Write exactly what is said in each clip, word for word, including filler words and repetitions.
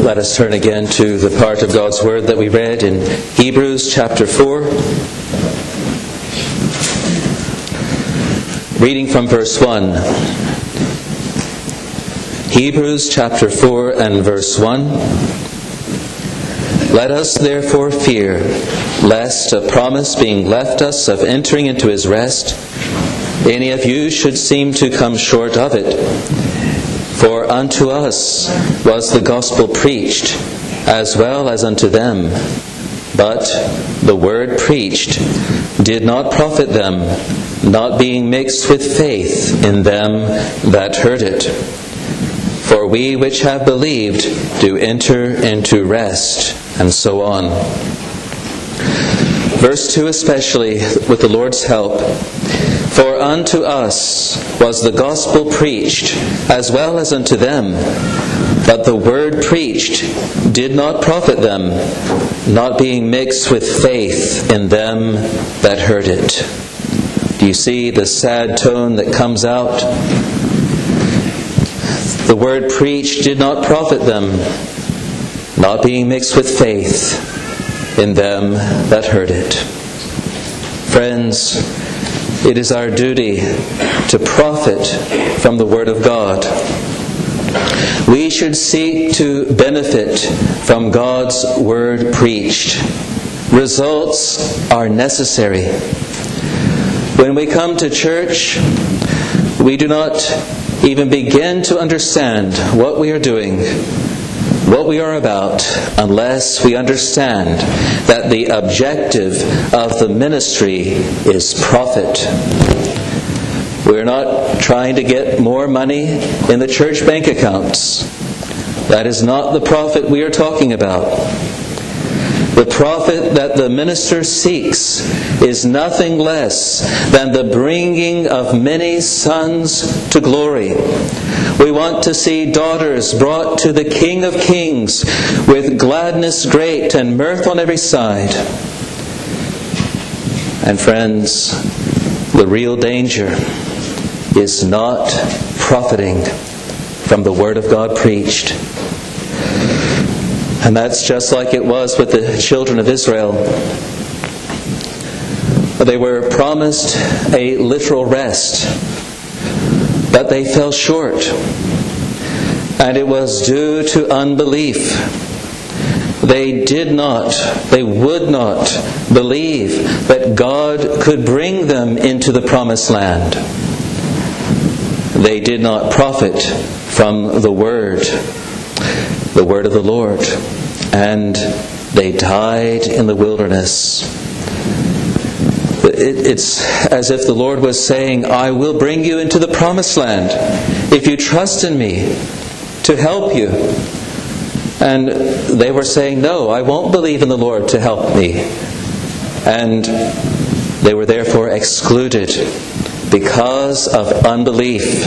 Let us turn again to the part of God's Word that we read in Hebrews chapter four. Reading from verse one. Hebrews chapter four and verse one. Let us therefore fear, lest a promise being left us of entering into his rest, any of you should seem to come short of it. For unto us was the gospel preached, as well as unto them. But the word preached did not profit them, not being mixed with faith in them that heard it. For we which have believed do enter into rest, and so on. Verse two especially, with the Lord's help. For unto us was the gospel preached, as well as unto them. But the word preached did not profit them, not being mixed with faith in them that heard it. Do you see the sad tone that comes out? The word preached did not profit them, not being mixed with faith in them that heard it. Friends, it is our duty to profit from the Word of God. We should seek to benefit from God's Word preached. Results are necessary. When we come to church, we do not even begin to understand what we are doing, what we are about, unless we understand that the objective of the ministry is profit. We're not trying to get more money in the church bank accounts. That is not the profit we are talking about. The profit that the minister seeks is nothing less than the bringing of many sons to glory. We want to see daughters brought to the King of Kings with gladness great and mirth on every side. And friends, the real danger is not profiting from the Word of God preached. And that's just like it was with the children of Israel. They were promised a literal rest, but they fell short. And it was due to unbelief. They did not, they would not believe that God could bring them into the promised land. They did not profit from the Word, the Word of the Lord. And they died in the wilderness. It's as if the Lord was saying, I will bring you into the promised land if you trust in me to help you. And they were saying, no, I won't believe in the Lord to help me. And they were therefore excluded because of unbelief.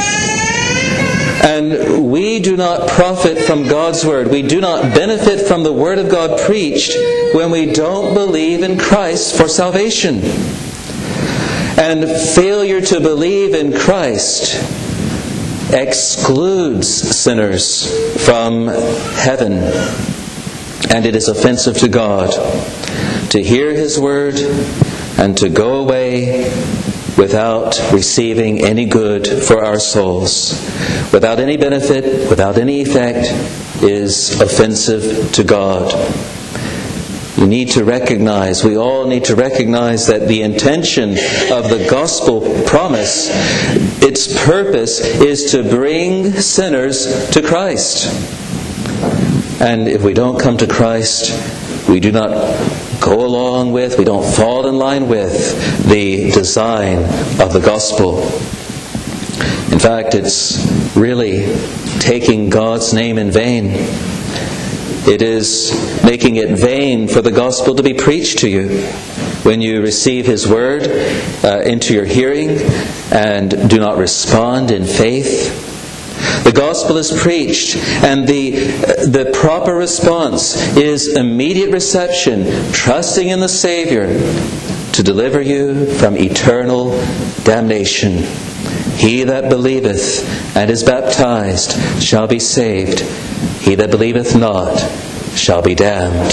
And we do not profit from God's Word. We do not benefit from the Word of God preached when we don't believe in Christ for salvation. And failure to believe in Christ excludes sinners from heaven. And it is offensive to God to hear His Word and to go away without receiving any good for our souls, without any benefit, without any effect, is offensive to God. You need to recognize, we all need to recognize that the intention of the gospel promise, its purpose is to bring sinners to Christ. And if we don't come to Christ, we do not go along with, we don't fall in line with the design of the gospel. In fact, it's really taking God's name in vain. It is making it vain for the gospel to be preached to you when you receive His Word uh, into your hearing and do not respond in faith. The gospel is preached, and the the proper response is immediate reception, trusting in the Savior to deliver you from eternal damnation. He that believeth and is baptized shall be saved, he that believeth not shall be damned.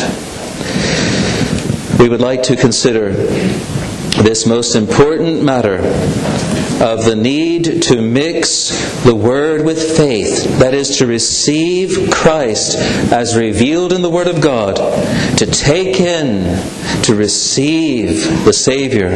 We would like to consider this most important matter of the need to mix the Word with faith, that is, to receive Christ as revealed in the Word of God, to take in, to receive the Savior.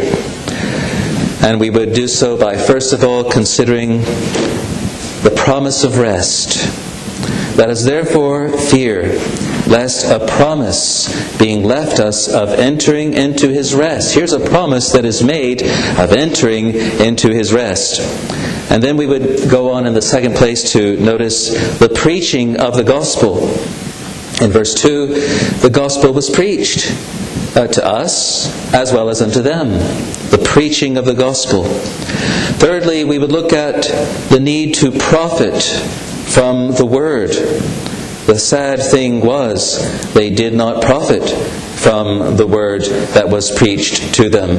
And we would do so by first of all considering the promise of rest. Let us therefore fear lest a promise being left us of entering into His rest. Here's a promise that is made of entering into His rest. And then we would go on in the second place to notice the preaching of the gospel. In verse two, the gospel was preached uh, to us as well as unto them. The preaching of the gospel. Thirdly, we would look at the need to profit from the Word. The sad thing was they did not profit from the Word that was preached to them.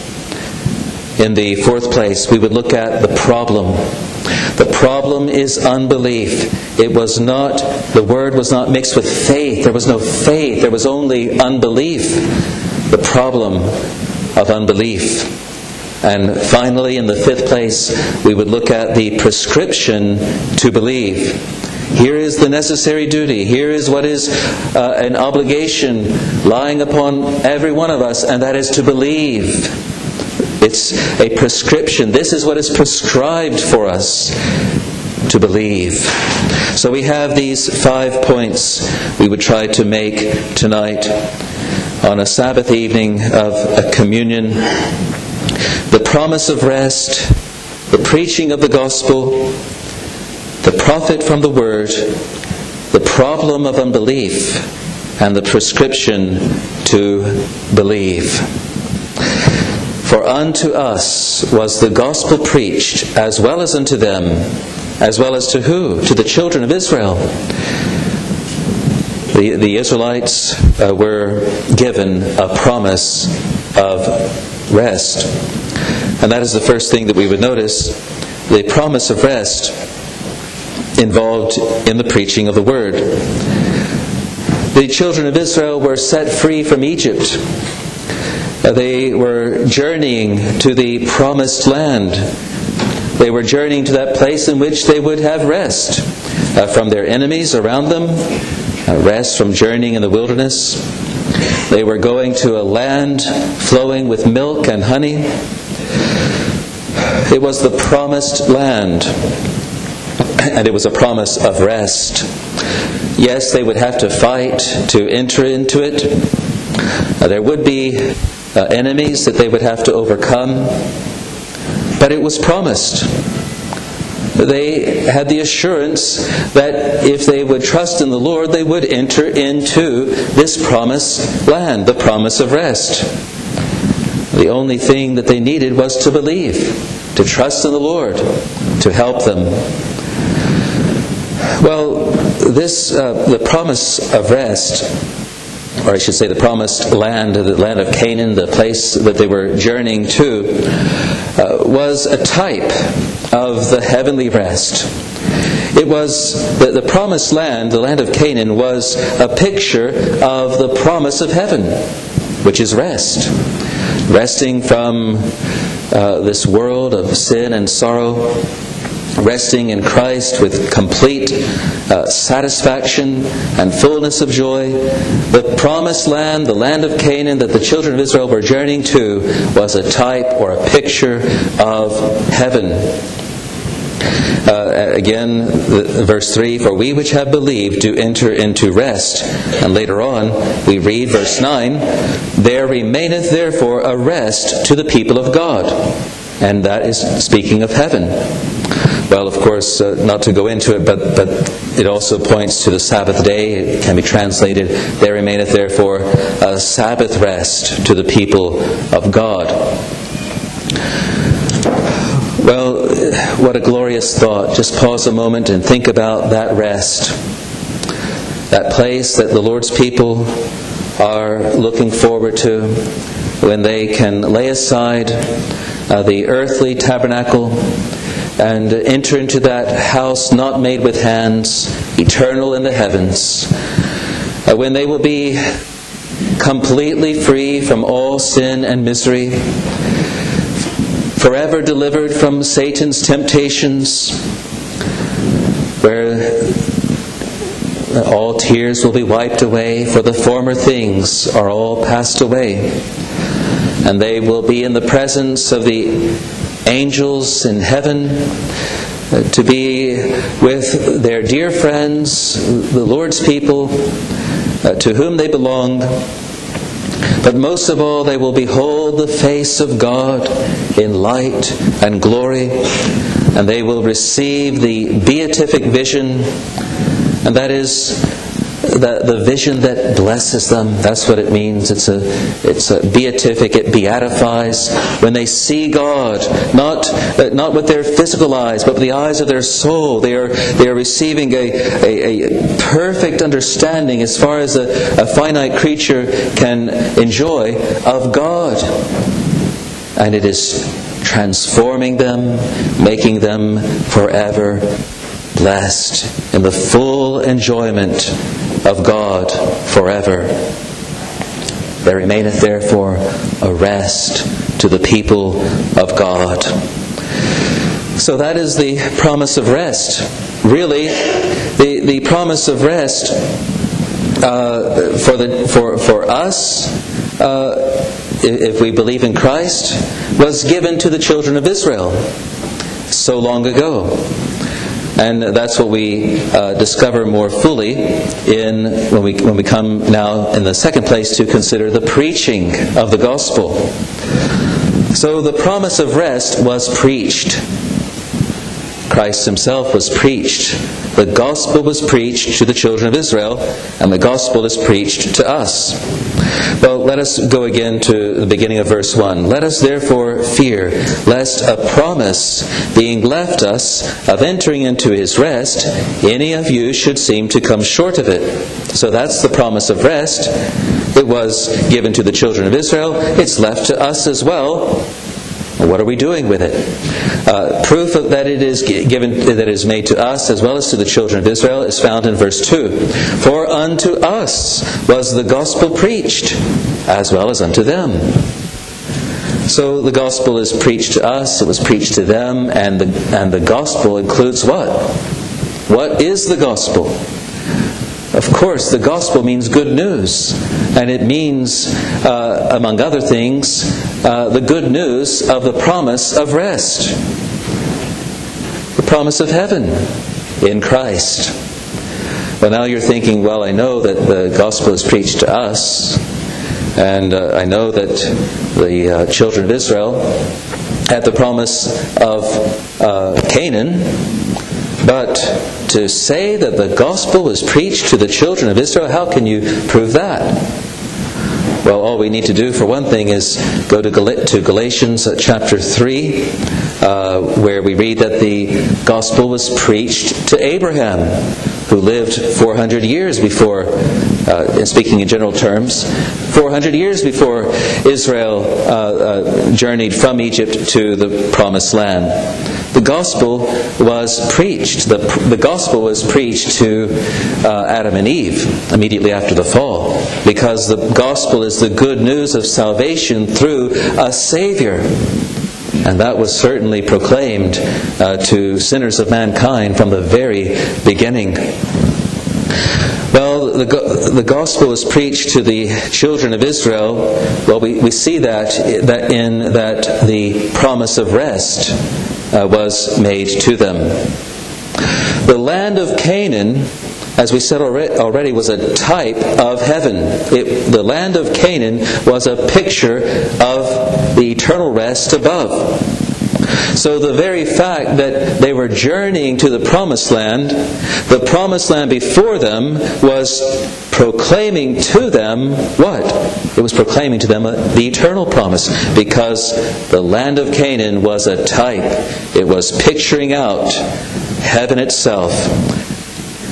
In the fourth place, we would look at the problem. The problem is unbelief. It was not, the Word was not mixed with faith. There was no faith. There was only unbelief. The problem of unbelief. And finally, in the fifth place, we would look at the prescription to believe. Here is the necessary duty. Here is what is uh, an obligation lying upon every one of us, and that is to believe. It's a prescription. This is what is prescribed for us, to believe. So we have these five points we would try to make tonight on a Sabbath evening of a communion. The promise of rest, the preaching of the gospel, the profit from the Word, the problem of unbelief, and the prescription to believe. For unto us was the gospel preached, as well as unto them, as well as to who? To the children of Israel. The, the Israelites uh, were given a promise of rest. And that is the first thing that we would notice. The promise of rest involved in the preaching of the Word. The children of Israel were set free from Egypt. They were journeying to the promised land. They were journeying to that place in which they would have rest uh, from their enemies around them, uh, rest from journeying in the wilderness. They were going to a land flowing with milk and honey. It was the promised land. And it was a promise of rest. Yes, they would have to fight to enter into it. Uh, there would be uh, enemies that they would have to overcome. But it was promised. They had the assurance that if they would trust in the Lord, they would enter into this promised land, the promise of rest. The only thing that they needed was to believe, to trust in the Lord, to help them. Well, this uh, the promise of rest, or I should say the promised land, the land of Canaan, the place that they were journeying to, uh, was a type of the heavenly rest. It was the, the promised land, the land of Canaan, was a picture of the promise of heaven, which is rest. Resting from uh, this world of sin and sorrow, resting in Christ with complete uh, satisfaction and fullness of joy. The promised land, the land of Canaan that the children of Israel were journeying to, was a type or a picture of heaven. Uh, again, verse three, for we which have believed do enter into rest. And later on, we read verse nine, there remaineth therefore a rest to the people of God. And that is speaking of heaven. Well, of course, uh, not to go into it, but, but it also points to the Sabbath day. It can be translated, there remaineth therefore a Sabbath rest to the people of God. Well, what a glorious thought. Just pause a moment and think about that rest. That place that the Lord's people are looking forward to when they can lay aside uh, the earthly tabernacle and enter into that house not made with hands, eternal in the heavens, uh, when they will be completely free from all sin and misery, forever delivered from Satan's temptations, where all tears will be wiped away, for the former things are all passed away. And they will be in the presence of the angels in heaven, uh, to be with their dear friends, the Lord's people, uh, to whom they belong. But most of all, they will behold the face of God in light and glory, and they will receive the beatific vision, and that is the, the vision that blesses them. That's what it means. It's a it's a beatific. It beatifies when they see God, not uh, not with their physical eyes, but with the eyes of their soul. They are they are receiving a, a, a perfect understanding, as far as a, a finite creature can enjoy, of God, and it is transforming them, making them forever blessed in the full enjoyment of God forever. There remaineth therefore a rest to the people of God. So that is the promise of rest. Really, the, the promise of rest uh, for the for for us, uh, if we believe in Christ, was given to the children of Israel so long ago. And that's what we uh, discover more fully in when we when we come now in the second place to consider the preaching of the gospel. So the promise of rest was preached. Christ himself was preached. The gospel was preached to the children of Israel, and the gospel is preached to us. Well, let us go again to the beginning of verse one. Let us therefore fear, lest a promise being left us of entering into his rest, any of you should seem to come short of it. So that's the promise of rest. It was given to the children of Israel. It's left to us as well. What are we doing with it? Uh, proof that it is given, that it is made to us as well as to the children of Israel, is found in verse two. For unto us was the gospel preached, as well as unto them. So the gospel is preached to us, it was preached to them, and the and the gospel includes what? What is the gospel? Of course, the gospel means good news, and it means, uh, among other things, uh, the good news of the promise of rest, the promise of heaven in Christ. Well, now you're thinking, well, I know that the gospel is preached to us, and uh, I know that the uh, children of Israel had the promise of uh, Canaan, but to say that the gospel was preached to the children of Israel, how can you prove that? Well, all we need to do, for one thing, is go to, Gal- to Galatians chapter three, uh, where we read that the gospel was preached to Abraham, who lived four hundred years before, uh, speaking in general terms, four hundred years before Israel uh, uh, journeyed from Egypt to the promised land. The gospel was preached. The, the gospel was preached to uh, Adam and Eve immediately after the fall, because the gospel is the good news of salvation through a Savior. And that was certainly proclaimed uh, to sinners of mankind from the very beginning. Well, the, the gospel was preached to the children of Israel. Well, we, we see that, that in that the promise of rest uh, was made to them. The land of Canaan, as we said already, was a type of heaven. It, the land of Canaan was a picture of the eternal rest above. So the very fact that they were journeying to the promised land, the promised land before them was proclaiming to them what? It was proclaiming to them the eternal promise, because the land of Canaan was a type. It was picturing out heaven itself.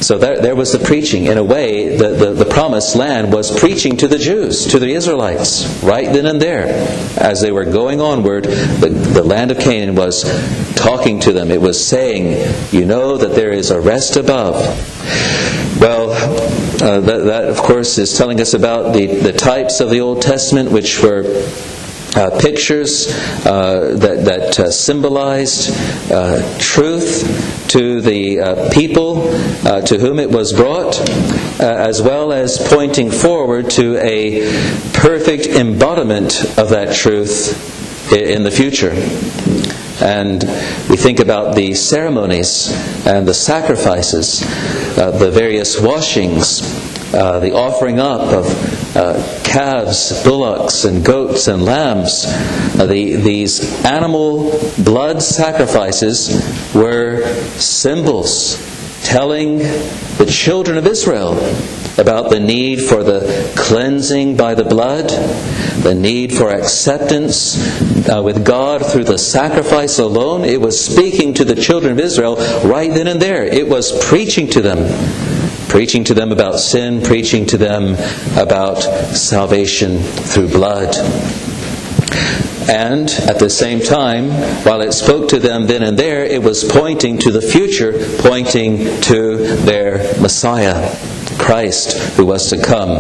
So there, there was the preaching. In a way, the, the, the promised land was preaching to the Jews, to the Israelites, right then and there. As they were going onward, the, the land of Canaan was talking to them. It was saying, you know that there is a rest above. Well, uh, that, that of course is telling us about the, the types of the Old Testament, which were Uh, pictures uh, that, that uh, symbolized uh, truth to the uh, people uh, to whom it was brought, uh, as well as pointing forward to a perfect embodiment of that truth in the future. And we think about the ceremonies and the sacrifices, uh, the various washings, uh, the offering up of uh, calves, bullocks, and goats and lambs. Uh, the, these animal blood sacrifices were symbols telling the children of Israel about the need for the cleansing by the blood, the need for acceptance uh, with God through the sacrifice alone. It was speaking to the children of Israel right then and there. It was preaching to them. Preaching to them about sin, preaching to them about salvation through blood. And at the same time, while it spoke to them then and there, it was pointing to the future, pointing to their Messiah, Christ, who was to come.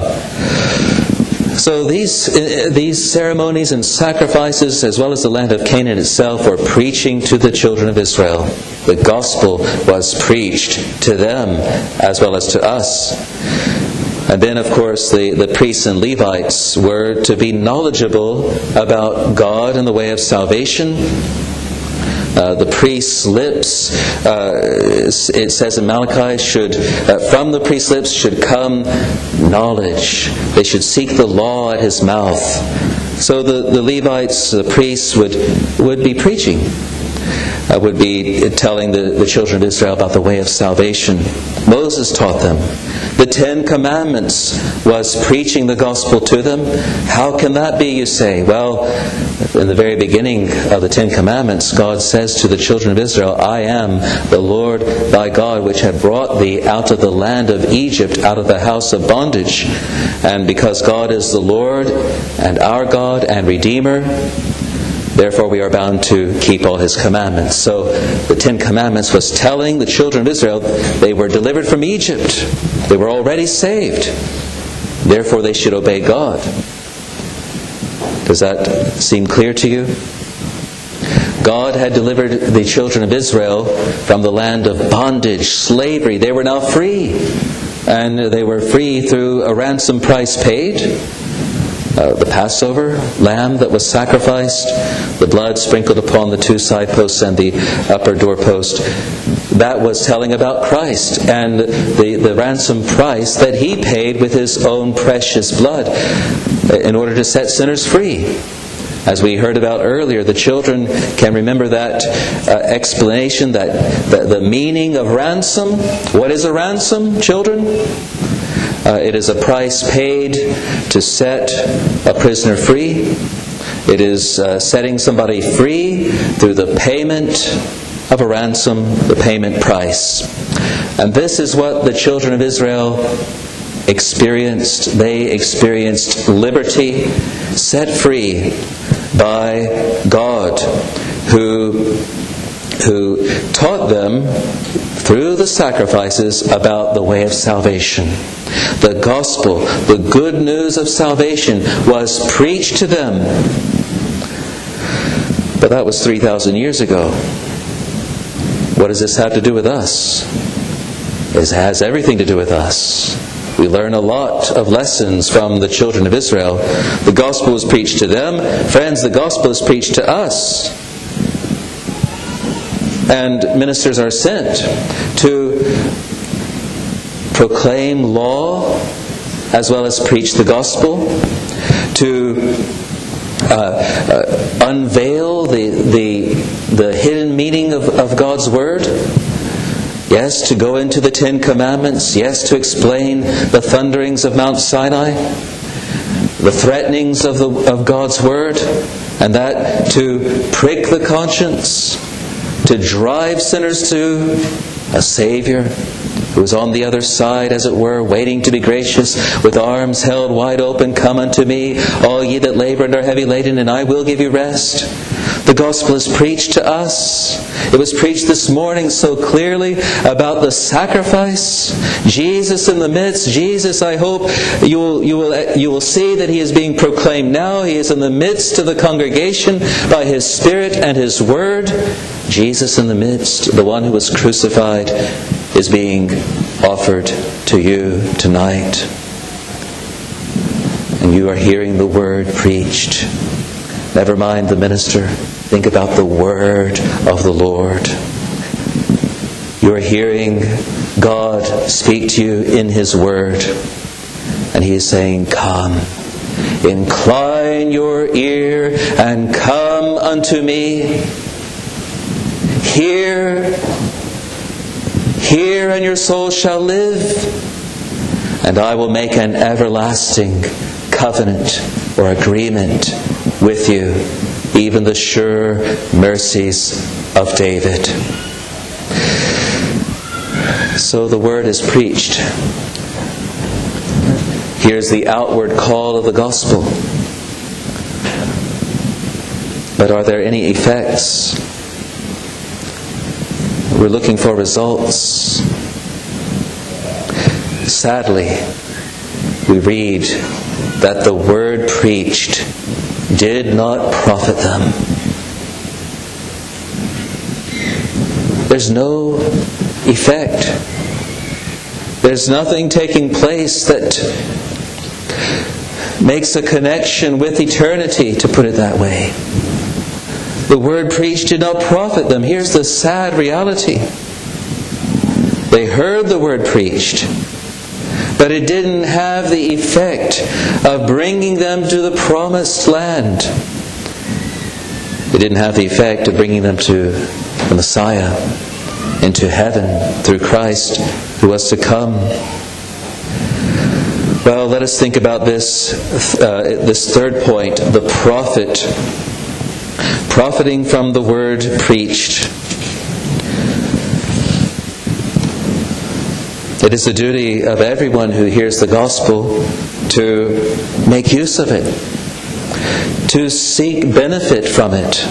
So these these ceremonies and sacrifices, as well as the land of Canaan itself, were preaching to the children of Israel. The gospel was preached to them as well as to us. And then, of course, the, the priests and Levites were to be knowledgeable about God and the way of salvation. Uh, the priest's lips, uh, it says in Malachi, should uh, from the priest's lips should come knowledge. They should seek the law at his mouth. So the, the Levites, the priests, would would be preaching, uh, would be telling the, the children of Israel about the way of salvation. Moses taught them. The Ten Commandments was preaching the gospel to them. How can that be, you say? Well, in the very beginning of the Ten Commandments, God says to the children of Israel, I am the Lord thy God, which have brought thee out of the land of Egypt, out of the house of bondage. And because God is the Lord and our God and Redeemer, therefore we are bound to keep all His commandments. So the Ten Commandments was telling the children of Israel they were delivered from Egypt. They were already saved. Therefore they should obey God. Does that seem clear to you? God had delivered the children of Israel from the land of bondage, slavery. They were now free. And they were free through a ransom price paid. Uh, the Passover lamb that was sacrificed, the blood sprinkled upon the two side posts and the upper doorpost. That was telling about Christ and the, the ransom price that He paid with His own precious blood in order to set sinners free. As we heard about earlier, the children can remember that uh, explanation, that the, the meaning of ransom. What is a ransom, children? Uh, it is a price paid to set a prisoner free. It is uh, setting somebody free through the payment of a ransom, the payment price. And this is what the children of Israel experienced. They experienced liberty, set free by God, who, who taught them through the sacrifices about the way of salvation. The gospel, the good news of salvation, was preached to them. But that was three thousand years ago. What does this have to do with us? It has everything to do with us. We learn a lot of lessons from the children of Israel. The gospel was preached to them. Friends, the gospel is preached to us. And ministers are sent to proclaim law as well as preach the gospel, to uh, uh, unveil the, the, the hidden meaning of, of God's Word. Yes, to go into the Ten Commandments. Yes, to explain the thunderings of Mount Sinai, the threatenings of, the, of God's Word, and that to prick the conscience, to drive sinners to a Savior, who was on the other side, as it were, waiting to be gracious, with arms held wide open, "Come unto me, all ye that labor and are heavy laden, and I will give you rest." The gospel is preached to us. It was preached this morning so clearly about the sacrifice. Jesus in the midst. Jesus, I hope you will, you will, you will see that He is being proclaimed now. He is in the midst of the congregation by His Spirit and His Word. Jesus in the midst, the one who was crucified, is being offered to you tonight. And you are hearing the Word preached. Never mind the minister. Think about the Word of the Lord. You are hearing God speak to you in His Word. And He is saying, "Come, incline your ear and come unto me. Hear, hear, and your soul shall live. And I will make an everlasting covenant or agreement with you, even the sure mercies of David." So the word is preached. Here's the outward call of the gospel. But are there any effects? We're looking for results. Sadly, we read that the word preached did not profit them. There's no effect. There's nothing taking place that makes a connection with eternity, to put it that way. The word preached did not profit them. Here's the sad reality. They heard the word preached, but it didn't have the effect of bringing them to the promised land. It didn't have the effect of bringing them to the Messiah, into heaven through Christ who was to come. Well, let us think about this, uh, this third point, the profit. Profiting from the word preached. It is the duty of everyone who hears the gospel to make use of it, to seek benefit from it.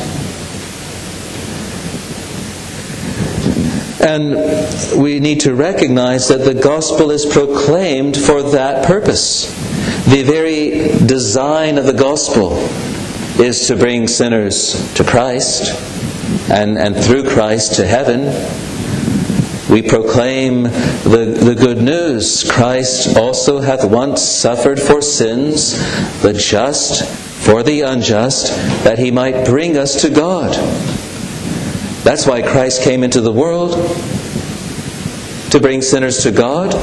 And we need to recognize that the gospel is proclaimed for that purpose. The very design of the gospel is to bring sinners to Christ, and, and through Christ to heaven. We proclaim the, the good news. Christ also hath once suffered for sins, the just for the unjust, that He might bring us to God. That's why Christ came into the world, to bring sinners to God.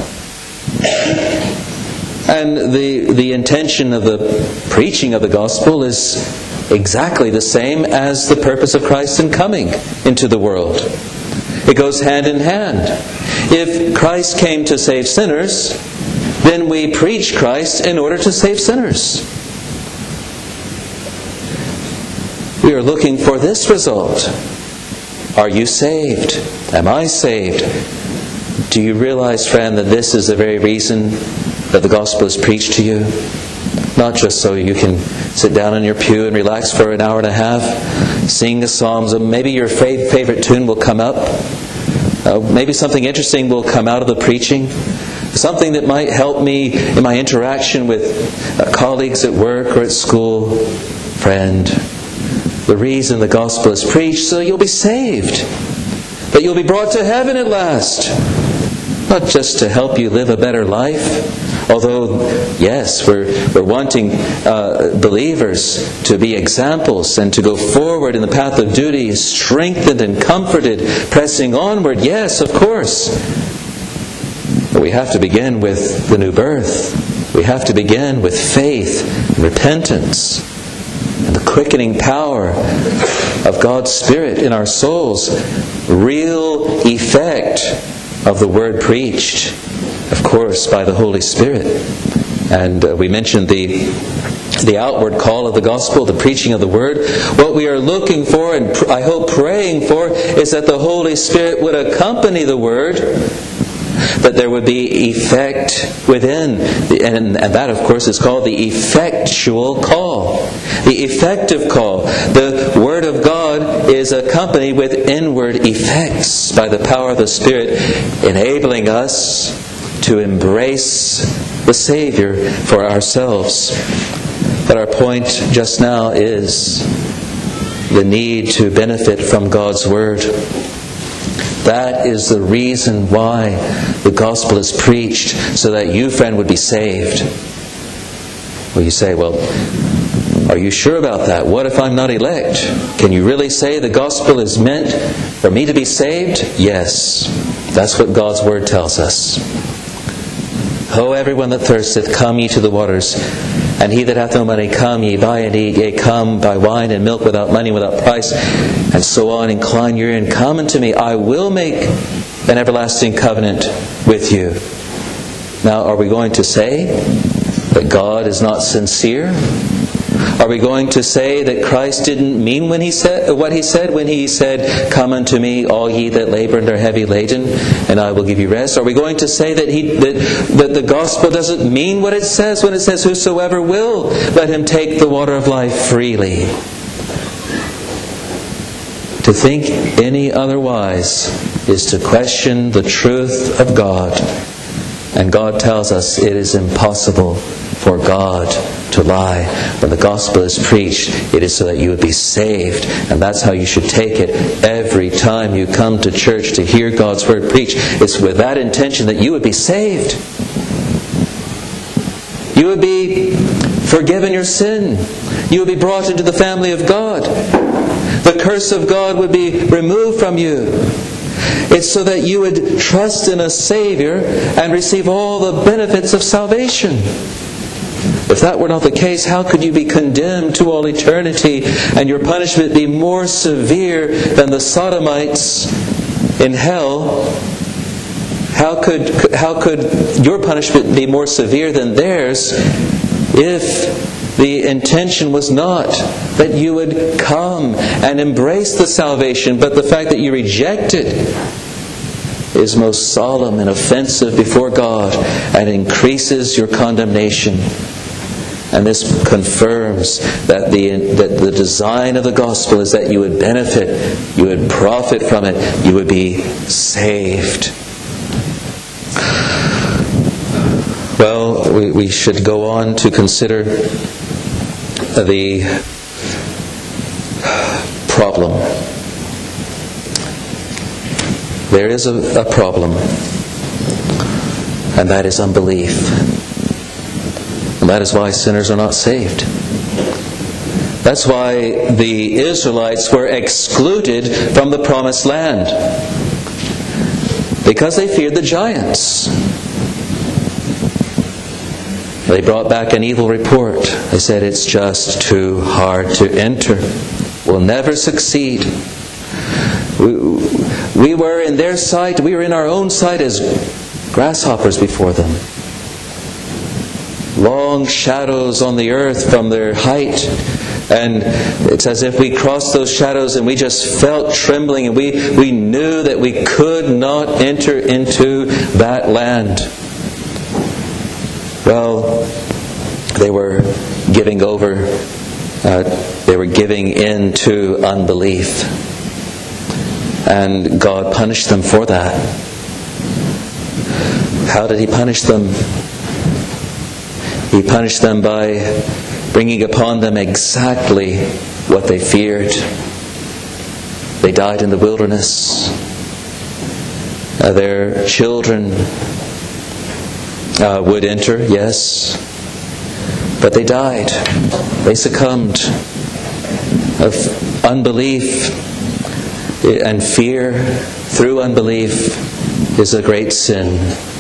And the, the intention of the preaching of the gospel is exactly the same as the purpose of Christ in coming into the world. It goes hand in hand. If Christ came to save sinners, then we preach Christ in order to save sinners. We are looking for this result. Are you saved? Am I saved? Do you realize, friend, that this is the very reason that the gospel is preached to you? Not just so you can sit down in your pew and relax for an hour and a half, sing the psalms. Maybe your favorite tune will come up. Uh, maybe something interesting will come out of the preaching. Something that might help me in my interaction with uh, colleagues at work or at school. Friend, the reason the gospel is preached, so you'll be saved. That you'll be brought to heaven at last. Not just to help you live a better life. Although, yes, we're, we're wanting uh, believers to be examples and to go forward in the path of duty, strengthened and comforted, pressing onward. Yes, of course. But we have to begin with the new birth. We have to begin with faith and repentance and the quickening power of God's Spirit in our souls. Real effect of the word preached, of course, by the Holy Spirit. And uh, we mentioned the the outward call of the gospel, the preaching of the word. What we are looking for, and pr- I hope praying for, is that the Holy Spirit would accompany the word But there would be effect within. And, and that, of course, is called the effectual call. The effective call. The Word of God is accompanied with inward effects by the power of the Spirit, enabling us to embrace the Savior for ourselves. But our point just now is the need to benefit from God's Word. That is the reason why the gospel is preached, so that you, friend, would be saved. Well, you say, well, are you sure about that? What if I'm not elect? Can you really say the gospel is meant for me to be saved? Yes. That's what God's Word tells us. Ho, everyone that thirsteth, come ye to the waters. And he that hath no money, come ye, buy and eat. Yea, come, buy wine and milk without money, without price. And so on. Incline your ear and come unto me. I will make an everlasting covenant with you. Now, are we going to say that God is not sincere? Are we going to say that Christ didn't mean when he said what he said when he said, "Come unto me, all ye that labor and are heavy laden, and I will give you rest"? Are we going to say that he that, that the gospel doesn't mean what it says when it says, "Whosoever will, let him take the water of life freely"? To think any otherwise is to question the truth of God. And God tells us it is impossible for God to lie. When the gospel is preached, it is so that you would be saved. And that's how you should take it every time you come to church to hear God's Word preached. It's with that intention that you would be saved. You would be forgiven your sin. You would be brought into the family of God. The curse of God would be removed from you. It's so that you would trust in a Savior and receive all the benefits of salvation. If that were not the case, how could you be condemned to all eternity and your punishment be more severe than the Sodomites in hell? How could, how could your punishment be more severe than theirs if the intention was not that you would come and embrace the salvation, but the fact that you reject it is most solemn and offensive before God and increases your condemnation. And this confirms that the that the design of the gospel is that you would benefit, you would profit from it, you would be saved. Well, we, we should go on to consider the problem. There is a, a problem, and that is unbelief. And that is why sinners are not saved. That's why the Israelites were excluded from the promised land. Because they feared the giants. They brought back an evil report. They said, it's just too hard to enter. We'll never succeed. We, we were in their sight, we were in our own sight as grasshoppers before them. Long shadows on the earth from their height. And it's as if we crossed those shadows and we just felt trembling, and we, we knew that we could not enter into that land. Well, they were giving over, uh, they were giving in to unbelief. And God punished them for that. How did He punish them? He punished them by bringing upon them exactly what they feared. They died in the wilderness. Uh, their children uh, would enter, yes, but they died. They succumbed of unbelief, and fear through unbelief is a great sin.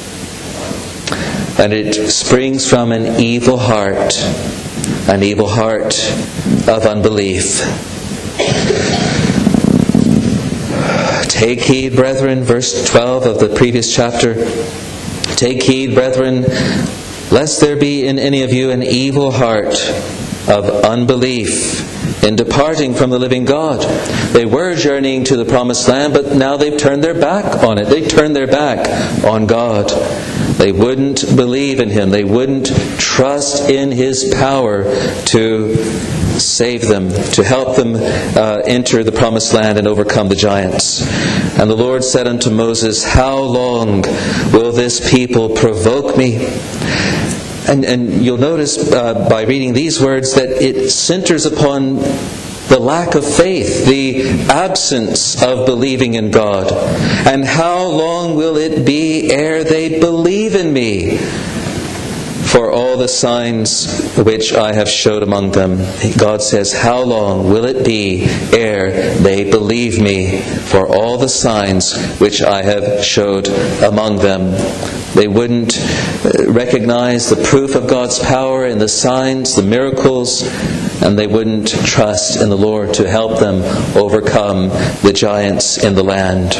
And it springs from an evil heart, an evil heart of unbelief. Take heed, brethren, verse twelve of the previous chapter. Take heed, brethren, lest there be in any of you an evil heart of unbelief in departing from the living God. They were journeying to the promised land, but now they've turned their back on it. They turned their back on God. They wouldn't believe in Him. They wouldn't trust in His power to save them, to help them uh, enter the promised land and overcome the giants. And the Lord said unto Moses, "How long will this people provoke me?" And, and you'll notice uh, by reading these words that it centers upon the lack of faith, the absence of believing in God. And how long will it be ere they believe in me? For all the signs which I have showed among them. God says, how long will it be ere they believe me for all the signs which I have showed among them? They wouldn't recognize the proof of God's power in the signs, the miracles, and they wouldn't trust in the Lord to help them overcome the giants in the land.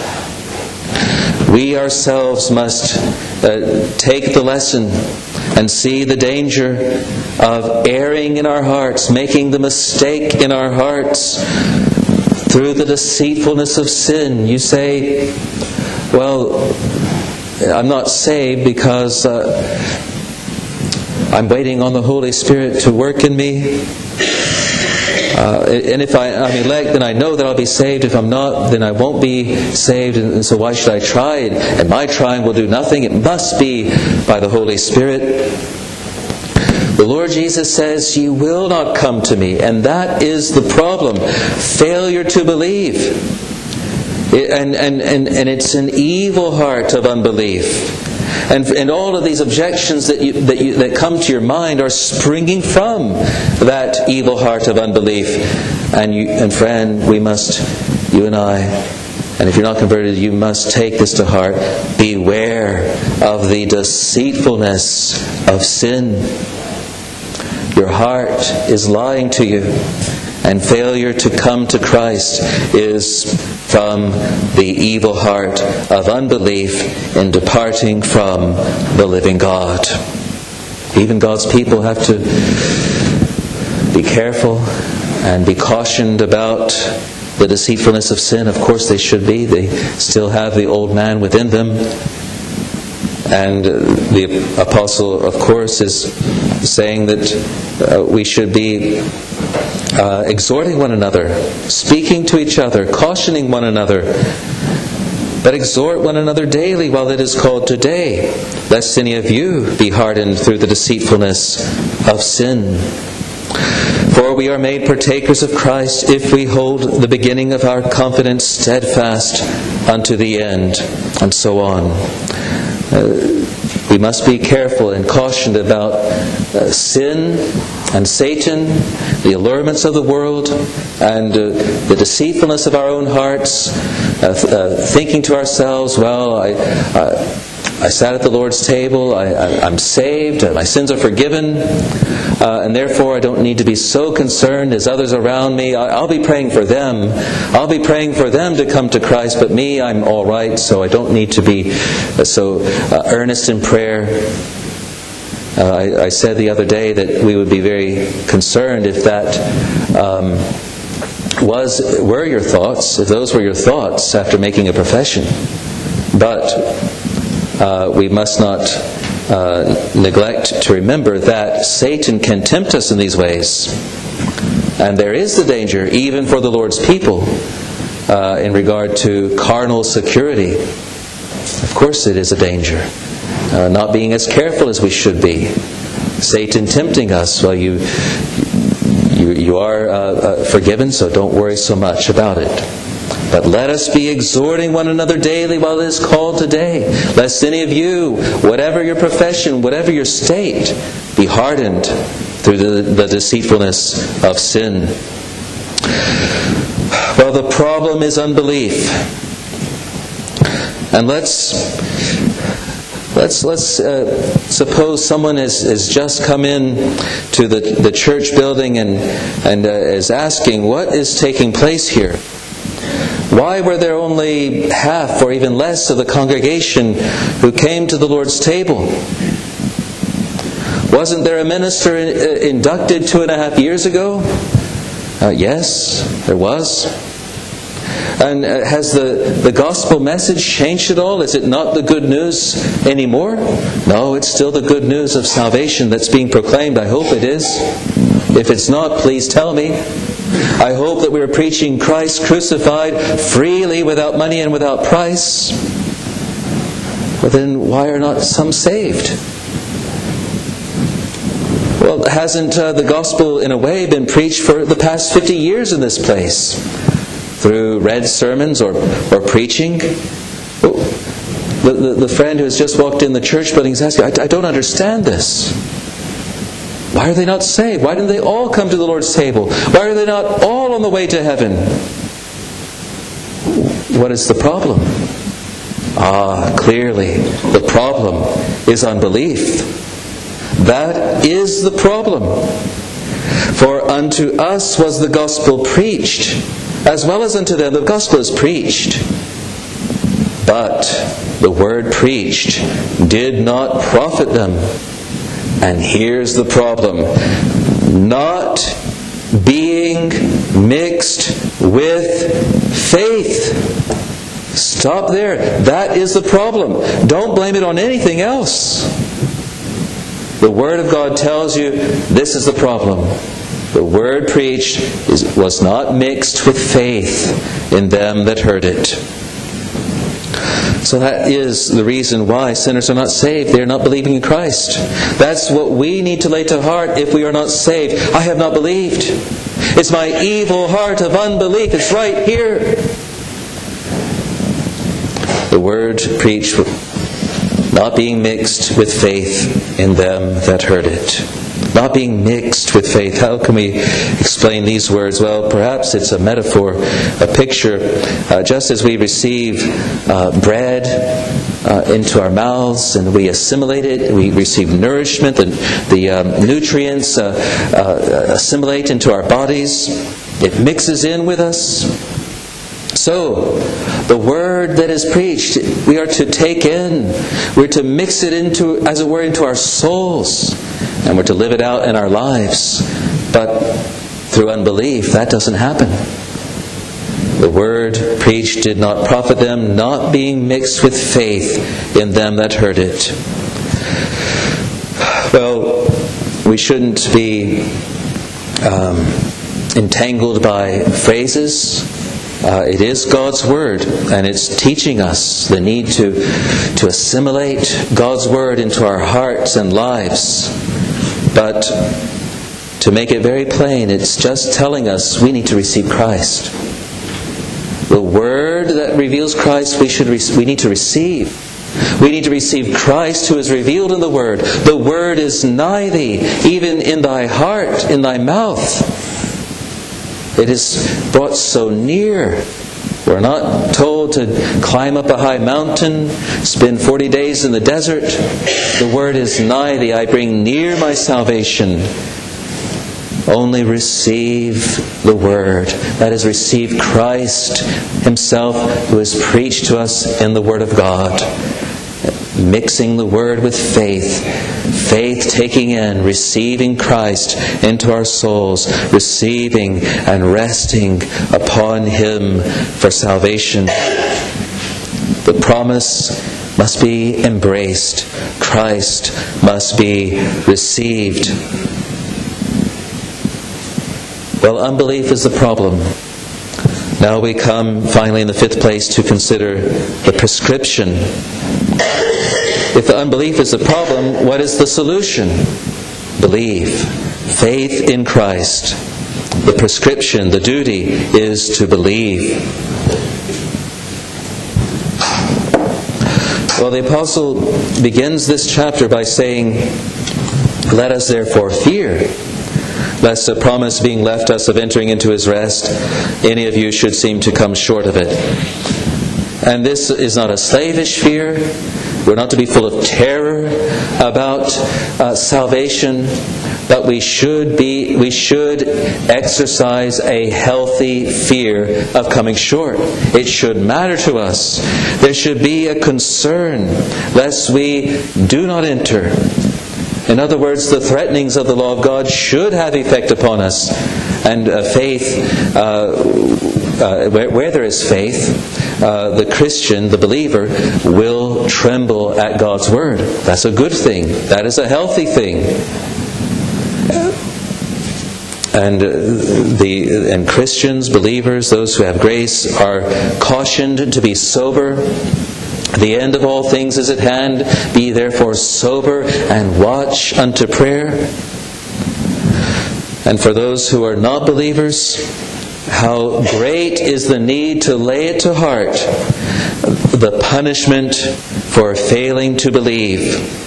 We ourselves must uh, take the lesson and see the danger of erring in our hearts, making the mistake in our hearts through the deceitfulness of sin. You say, well, I'm not saved because uh, I'm waiting on the Holy Spirit to work in me. Uh, and if I, I'm elect, then I know that I'll be saved. If I'm not, then I won't be saved. And so why should I try? And my trying will do nothing. It must be by the Holy Spirit. The Lord Jesus says, "You will not come to me." And that is the problem. Failure to believe. It, and, and, and, and it's an evil heart of unbelief. And, and all of these objections that you, that you, that come to your mind are springing from that evil heart of unbelief. And you, and friend, we must, you and I, and if you're not converted, you must take this to heart. Beware of the deceitfulness of sin. Your heart is lying to you, and failure to come to Christ is from the evil heart of unbelief in departing from the living God. Even God's people have to be careful and be cautioned about the deceitfulness of sin. Of course they should be. They still have the old man within them. And the apostle, of course, is saying that uh, we should be uh, exhorting one another, speaking to each other, cautioning one another. But exhort one another daily while it is called today, lest any of you be hardened through the deceitfulness of sin. For we are made partakers of Christ if we hold the beginning of our confidence steadfast unto the end, and so on. Uh, we must be careful and cautioned about uh, sin and Satan, the allurements of the world, and uh, the deceitfulness of our own hearts, uh, th- uh, thinking to ourselves, well, I, uh, I sat at the Lord's table, I, I, I'm saved, my sins are forgiven, uh, and therefore I don't need to be so concerned as others around me. I, I'll be praying for them. I'll be praying for them to come to Christ, but me, I'm all right, so I don't need to be uh, so uh, earnest in prayer. Uh, I, I said the other day that we would be very concerned if that um, was were your thoughts, if those were your thoughts after making a profession. But uh, we must not uh, neglect to remember that Satan can tempt us in these ways. And there is the danger, even for the Lord's people, uh, in regard to carnal security. Of course it is a danger. Uh, not being as careful as we should be. Satan tempting us. Well, you you, you are uh, uh, forgiven, so don't worry so much about it. But let us be exhorting one another daily while it is called today, lest any of you, whatever your profession, whatever your state, be hardened through the, the deceitfulness of sin. Well, the problem is unbelief. And let's let's let's uh, suppose someone has, has just come in to the, the church building and and uh, is asking, what is taking place here? Why were there only half or even less of the congregation who came to the Lord's table? Wasn't there a minister inducted two and a half years ago? Uh, yes, there was. And uh, has the, the gospel message changed at all? Is it not the good news anymore? No, it's still the good news of salvation that's being proclaimed. I hope it is. If it's not, please tell me. I hope that we're preaching Christ crucified freely, without money and without price. But then why are not some saved? Well, hasn't uh, the gospel in a way been preached for the past fifty years in this place? Through read sermons or, or preaching? Well, the, the, the friend who has just walked in the church building is asking, I, I don't understand this. Why are they not saved? Why didn't they all come to the Lord's table? Why are they not all on the way to heaven? What is the problem? Ah, clearly, the problem is unbelief. That is the problem. For unto us was the gospel preached, as well as unto them. The gospel is preached. But the word preached did not profit them. And here's the problem. Not being mixed with faith. Stop there. That is the problem. Don't blame it on anything else. The Word of God tells you this is the problem. The word preached is, was not mixed with faith in them that heard it. So that is the reason why sinners are not saved. They are not believing in Christ. That's what we need to lay to heart if we are not saved. I have not believed. It's my evil heart of unbelief. It's right here. The word preached, not being mixed with faith in them that heard it. Not being mixed with faith. How can we explain these words? Well, perhaps it's a metaphor, a picture. Uh, just as we receive uh, bread uh, into our mouths and we assimilate it, we receive nourishment, and the um, nutrients uh, uh, assimilate into our bodies. It mixes in with us. So, the word that is preached, we are to take in. We're to mix it into, as it were, into our souls. And we're to live it out in our lives. But through unbelief, that doesn't happen. The word preached did not profit them, not being mixed with faith in them that heard it. Well, we shouldn't be um, entangled by phrases. Uh, it is God's Word, and it's teaching us the need to, to assimilate God's Word into our hearts and lives. But to make it very plain, it's just telling us we need to receive Christ. The Word that reveals Christ we should re- we need to receive. We need to receive Christ who is revealed in the Word. The Word is nigh thee, even in thy heart, in thy mouth. It is brought so near. We're not told to climb up a high mountain, spend forty days in the desert. The word is nigh thee. I bring near my salvation. Only receive the word. That is, receive Christ Himself who is preached to us in the Word of God. Mixing the word with faith. Faith taking in, receiving Christ into our souls, receiving and resting upon Him for salvation. The promise must be embraced. Christ must be received. Well, unbelief is the problem. Now we come finally in the fifth place to consider the prescription. If the unbelief is the problem, what is the solution? Believe. Faith in Christ. The prescription, the duty, is to believe. Well, the apostle begins this chapter by saying, "Let us therefore fear, lest a promise being left us of entering into His rest, any of you should seem to come short of it." And this is not a slavish fear. We're not to be full of terror about uh, salvation, but we should be we should exercise a healthy fear of coming short. It should matter to us. There should be a concern lest we do not enter. In other words, the threatenings of the law of God should have effect upon us, And uh, faith, uh, uh, where, where there is faith, uh, the Christian, the believer, will tremble at God's word. That's a good thing. That is a healthy thing. And uh, the and Christians, believers, those who have grace, are cautioned to be sober. The end of all things is at hand. Be therefore sober and watch unto prayer. And for those who are not believers, how great is the need to lay it to heart, the punishment for failing to believe.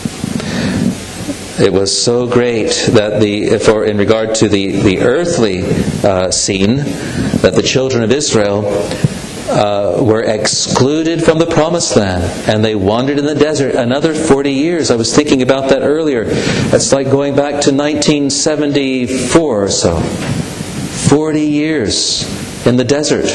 It was so great that the, for in regard to the the earthly uh, scene, that the children of Israel uh, were excluded from the Promised Land, and they wandered in the desert another forty years. I was thinking about that earlier. That's like going back to nineteen seventy-four or so. Forty years in the desert,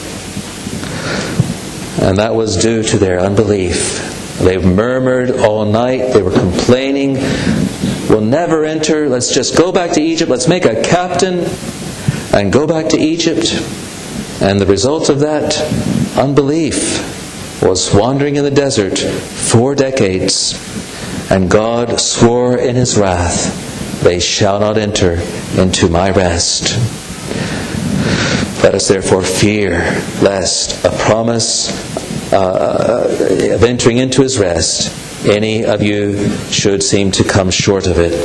and that was due to their unbelief. They murmured all night. They were complaining. We'll never enter. Let's just go back to Egypt. Let's make a captain and go back to Egypt. And the result of that unbelief was wandering in the desert four decades. And God swore in His wrath, they shall not enter into my rest. Let us therefore fear lest a promise Uh, of entering into His rest, any of you should seem to come short of it.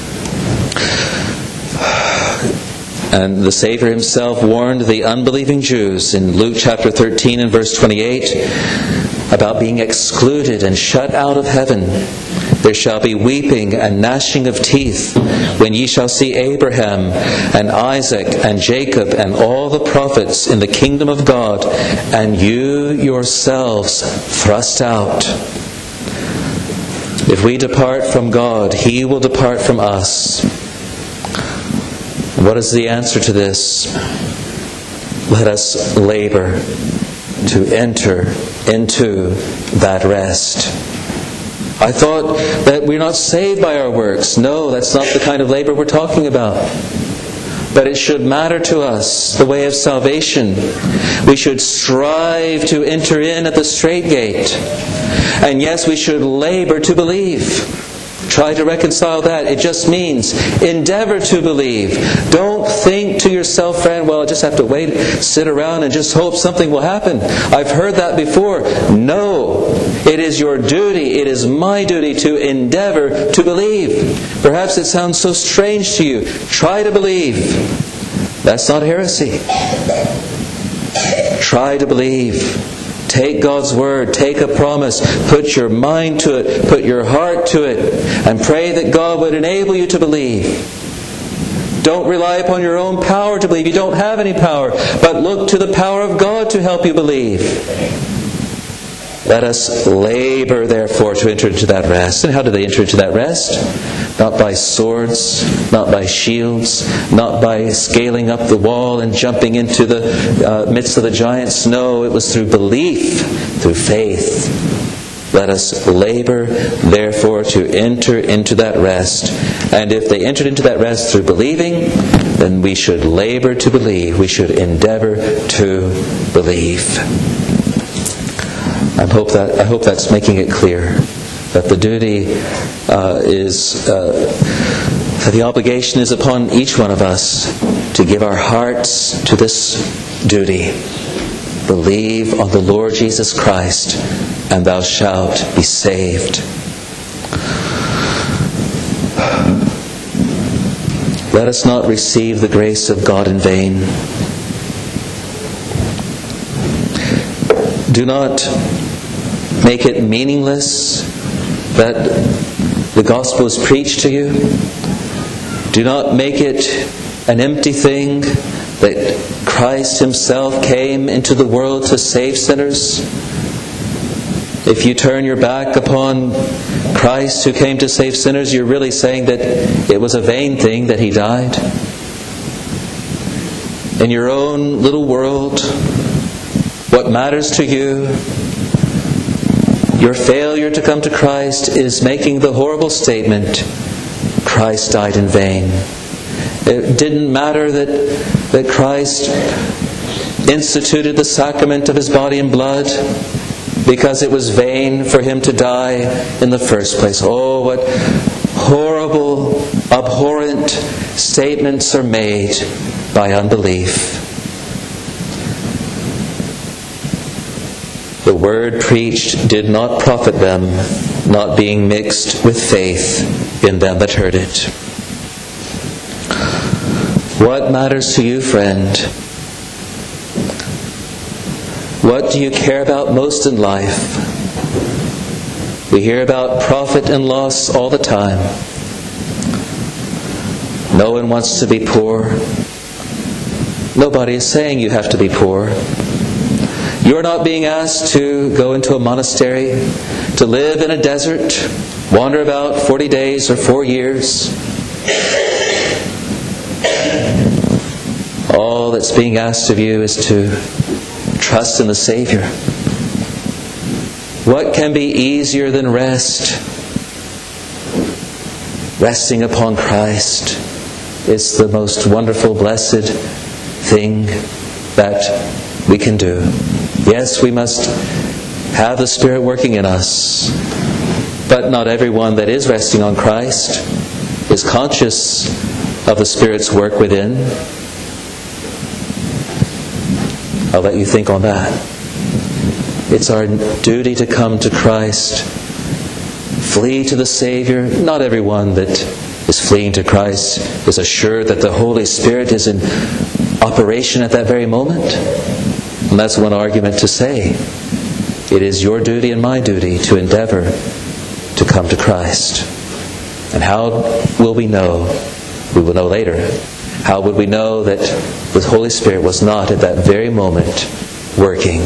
And the Savior Himself warned the unbelieving Jews in Luke chapter thirteen and verse twenty-eight about being excluded and shut out of heaven. There shall be weeping and gnashing of teeth when ye shall see Abraham and Isaac and Jacob and all the prophets in the kingdom of God, and you yourselves thrust out. If we depart from God, He will depart from us. What is the answer to this? Let us labor to enter into that rest. I thought that we're not saved by our works. No, that's not the kind of labor we're talking about. But it should matter to us, the way of salvation. We should strive to enter in at the strait gate. And yes, we should labor to believe. Try to reconcile that. It just means endeavor to believe. Don't think to yourself, friend, well, I just have to wait, sit around and just hope something will happen. I've heard that before. No. It is your duty, it is my duty to endeavor to believe. Perhaps it sounds so strange to you. Try to believe. That's not heresy. Try to believe. Take God's word, take a promise, put your mind to it, put your heart to it, and pray that God would enable you to believe. Don't rely upon your own power to believe. You don't have any power, but look to the power of God to help you believe. Let us labor, therefore, to enter into that rest. And how do they enter into that rest? Not by swords, not by shields, not by scaling up the wall and jumping into the uh, midst of the giants. No, it was through belief, through faith. Let us labor, therefore, to enter into that rest. And if they entered into that rest through believing, then we should labor to believe. We should endeavor to believe. I hope that I hope that's making it clear that the duty uh, is uh, that the obligation is upon each one of us to give our hearts to this duty. Believe on the Lord Jesus Christ, and thou shalt be saved. Let us not receive the grace of God in vain. Do not make it meaningless that the gospel is preached to you. Do not make it an empty thing that Christ Himself came into the world to save sinners. If you turn your back upon Christ who came to save sinners, you're really saying that it was a vain thing that He died. In your own little world, what matters to you, your failure to come to Christ is making the horrible statement, Christ died in vain. It didn't matter that, that Christ instituted the sacrament of his body and blood, because it was vain for him to die in the first place. Oh, what horrible, abhorrent statements are made by unbelief. The word preached did not profit them, not being mixed with faith in them that heard it. What matters to you, friend? What do you care about most in life? We hear about profit and loss all the time. No one wants to be poor. Nobody is saying you have to be poor. You're not being asked to go into a monastery, to live in a desert, wander about forty days or four years. All that's being asked of you is to trust in the Savior. What can be easier than rest? Resting upon Christ is the most wonderful, blessed thing that we can do. Yes, we must have the Spirit working in us, but not everyone that is resting on Christ is conscious of the Spirit's work within. I'll let you think on that. It's our duty to come to Christ, flee to the Savior. Not everyone that is fleeing to Christ is assured that the Holy Spirit is in operation at that very moment. And that's one argument to say, it is your duty and my duty to endeavor to come to Christ. And how will we know? We will know later. How would we know that the Holy Spirit was not at that very moment working?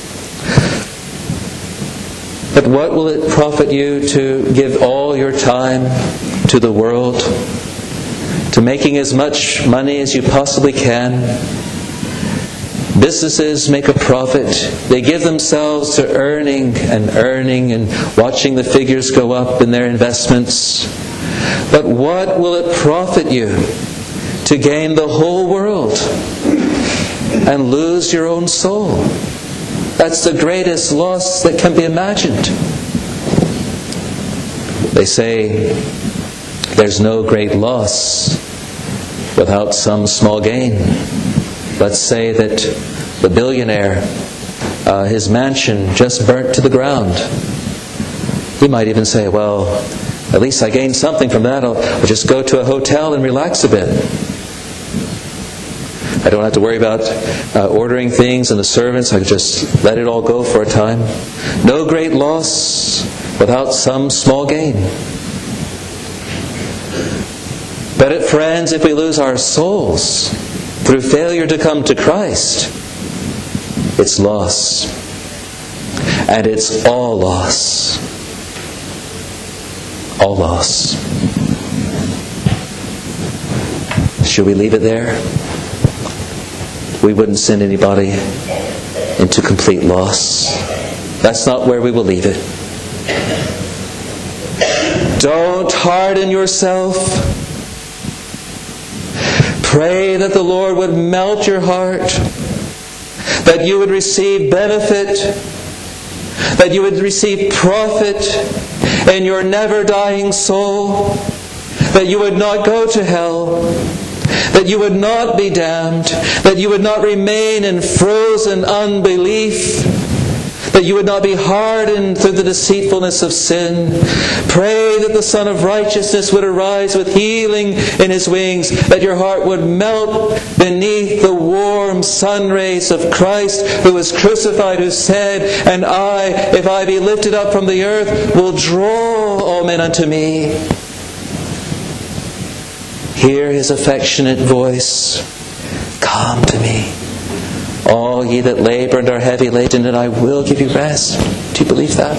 But what will it profit you to give all your time to the world, to making as much money as you possibly can? Businesses make a profit. They give themselves to earning and earning and watching the figures go up in their investments. But what will it profit you to gain the whole world and lose your own soul? That's the greatest loss that can be imagined. They say there's no great loss without some small gain. Let's say that the billionaire, uh, his mansion just burnt to the ground. He might even say, well, at least I gained something from that. I'll, I'll just go to a hotel and relax a bit. I don't have to worry about uh, ordering things and the servants. I just let it all go for a time. No great loss without some small gain. But friends, if we lose our souls through failure to come to Christ, it's loss. And it's all loss. All loss. Should we leave it there? We wouldn't send anybody into complete loss. That's not where we will leave it. Don't harden yourself. Pray that the Lord would melt your heart, that you would receive benefit, that you would receive profit in your never-dying soul, that you would not go to hell, that you would not be damned, that you would not remain in frozen unbelief, that you would not be hardened through the deceitfulness of sin. Pray that the Son of Righteousness would arise with healing in His wings, that your heart would melt beneath the warm sun rays of Christ, who was crucified, who said, "And I, if I be lifted up from the earth, will draw all men unto me." Hear His affectionate voice, "Come to me, all ye that labor and are heavy laden, and I will give you rest." Do you believe that?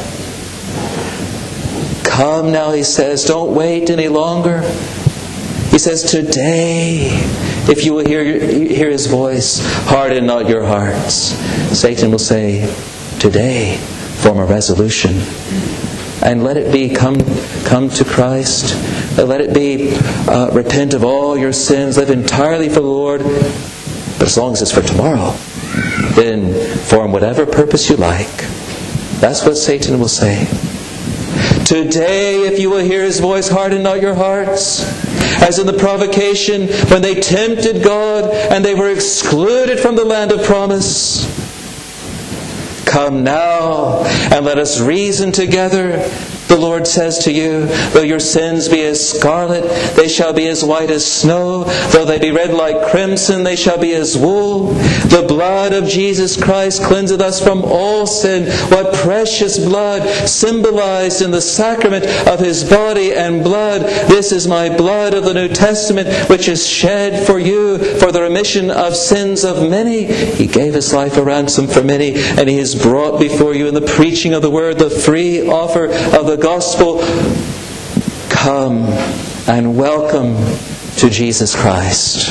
Come now, He says. Don't wait any longer. He says, today, if you will hear, hear His voice, harden not your hearts. Satan will say, today, form a resolution. And let it be, come, come to Christ. Uh, let it be, uh, repent of all your sins, live entirely for the Lord. But as long as it's for tomorrow, then form whatever purpose you like. That's what Satan will say. Today, if you will hear his voice, harden not your hearts. As in the provocation when they tempted God and they were excluded from the land of promise. Come now and let us reason together. The Lord says to you, though your sins be as scarlet, they shall be as white as snow. Though they be red like crimson, they shall be as wool. The blood of Jesus Christ cleanseth us from all sin. What precious blood, symbolized in the sacrament of His body and blood. This is my blood of the New Testament, which is shed for you for the remission of sins of many. He gave His life a ransom for many, and He has brought before you in the preaching of the Word the free offer of the gospel. Come and welcome to Jesus Christ.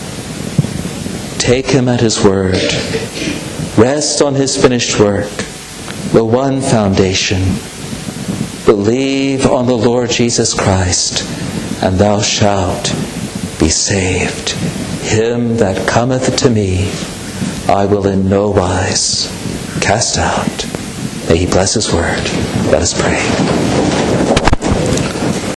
Take Him at His word. Rest on His finished work, the one foundation. Believe on the Lord Jesus Christ, and thou shalt be saved. Him that cometh to me, I will in no wise cast out. May He bless His word. Let us pray.